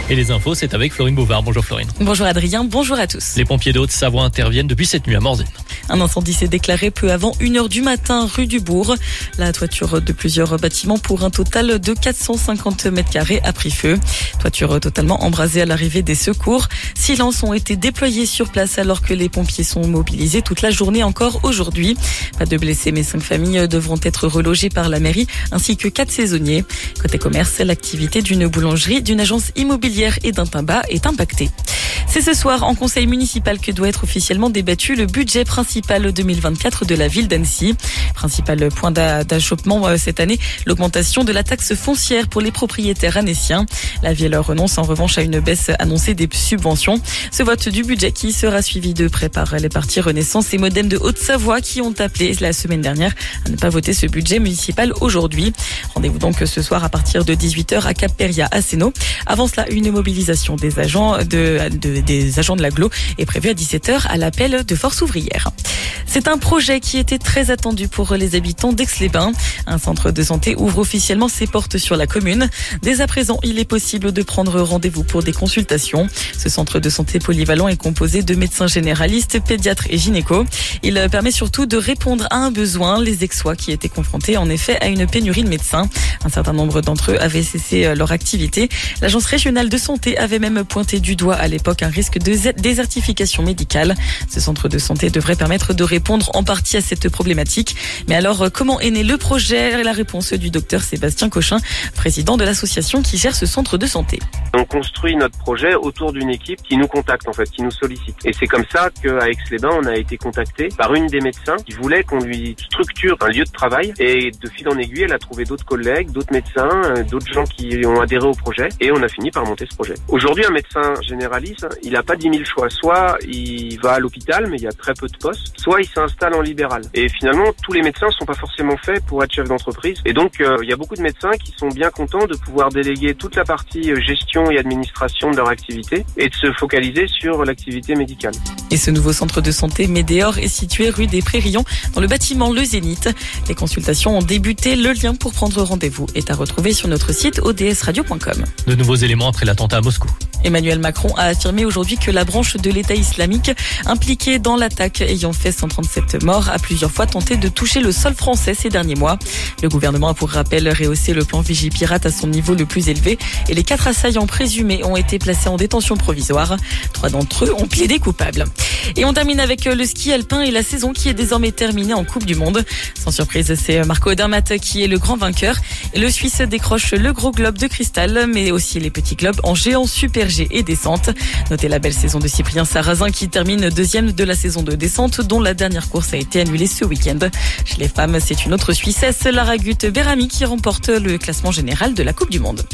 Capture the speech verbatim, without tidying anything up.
Et les infos, c'est avec Florine Bouvard. Bonjour Florine. Bonjour Adrien, bonjour à tous. Les pompiers de Haute-Savoie interviennent depuis cette nuit à Morzine. Un incendie s'est déclaré peu avant une heure du matin rue du Bourg. La toiture de plusieurs bâtiments pour un total de quatre cent cinquante mètres carrés a pris feu. Toiture totalement embrasée à l'arrivée des secours. Six lances ont été déployées sur place alors que les pompiers sont mobilisés toute la journée encore aujourd'hui. Pas de blessés mais cinq familles devront être relogées par la mairie ainsi que quatre saisonniers. Côté commerce, l'activité d'une boulangerie, d'une agence immobilière et d'un tabac est impactée. C'est ce soir en conseil municipal que doit être officiellement débattu le budget principal deux mille vingt-quatre de la ville d'Annecy. Principal point d'achoppement cette année, l'augmentation de la taxe foncière pour les propriétaires annéciens. La ville renonce en revanche à une baisse annoncée des subventions. Ce vote du budget qui sera suivi de près par les partis Renaissance et Modem de Haute-Savoie qui ont appelé la semaine dernière à ne pas voter ce budget municipal aujourd'hui. Rendez-vous donc ce soir à partir de dix-huit heures à Cap-Péria à Sénaux. Avant cela, une mobilisation des agents de, de des agents de l'agglo est prévue à dix-sept heures à l'appel de Force ouvrière. C'est un projet qui était très attendu pour les habitants d'Aix-les-Bains. Un centre de santé ouvre officiellement ses portes sur la commune. Dès à présent, il est possible de prendre rendez-vous pour des consultations. Ce centre de santé polyvalent est composé de médecins généralistes, pédiatres et gynécos. Il permet surtout de répondre à un besoin, les Aixois qui étaient confrontés en effet à une pénurie de médecins. Un certain nombre d'entre eux avaient cessé leur activité. L'agence régionale de santé avait même pointé du doigt à l'époque un risque de désertification médicale. Ce centre de santé devrait permettre de répondre en partie à cette problématique. Mais alors, comment est né le projet? La réponse du docteur Sébastien Cochin, président de l'association qui gère ce centre de santé. On construit notre projet autour d'une équipe qui nous contacte en fait, qui nous sollicite. Et c'est comme ça qu'à Aix-les-Bains, on a été contacté par une des médecins qui voulait qu'on lui structure un lieu de travail. Et de fil en aiguille, elle a trouvé d'autres collègues, d'autres médecins, d'autres gens qui ont adhéré au projet. Et on a fini par monter ce projet. Aujourd'hui, un médecin généraliste, il n'a pas dix mille choix. Soit il va à l'hôpital, mais il y a très peu de postes. Soit il s'installe en libéral. Et finalement, tous les médecins ne sont pas forcément faits pour être chef d'entreprise. Et donc, euh, il y a beaucoup de médecins qui sont bien contents de pouvoir déléguer toute la partie gestion et administration de leur activité et de se focaliser sur l'activité médicale. Et ce nouveau centre de santé Médéor est situé rue des Prairions dans le bâtiment Le Zénith. Les consultations ont débuté. Le lien pour prendre rendez-vous est à retrouver sur notre site o d s radio point com. De nouveaux éléments après l'attentat à Moscou. Emmanuel Macron a affirmé aujourd'hui que la branche de l'État islamique impliquée dans l'attaque ayant fait cent trente-sept morts a plusieurs fois tenté de toucher le sol français ces derniers mois. Le gouvernement a pour rappel rehaussé le plan Vigipirate à son niveau le plus élevé et les quatre assaillants présumés ont été placés en détention provisoire. Trois d'entre eux ont plaidé coupables. Et on termine avec le ski alpin et la saison qui est désormais terminée en Coupe du Monde. Sans surprise, c'est Marco Odermatt qui est le grand vainqueur. Le Suisse décroche le gros globe de cristal, mais aussi les petits globes en géant, super G et descente. Notez la belle saison de Cyprien Sarrazin qui termine deuxième de la saison de descente, dont la dernière course a été annulée ce week-end. Chez les femmes, c'est une autre Suissesse, Lara Gut-Berami, qui remporte le classement général de la Coupe du Monde.